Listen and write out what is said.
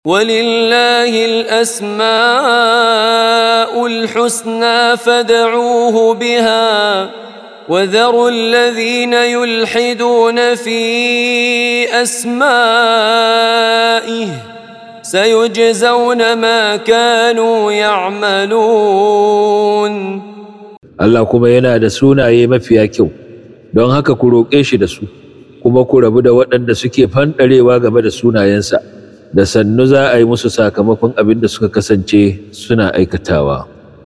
ولله الأسماء الحسنى فادعوه بها وذروا الذين يلحدون في أسمائه سيجزون ما كانوا يعملون. Allah kuma yana da sunaye mafiya kyau, don haka ku roƙe shi da su, kuma ku rabu da waɗanda suke fanɗarewa game da sunayensa, da sannu za a yi musu sakamakon abin da suka kasance suna aikatawa.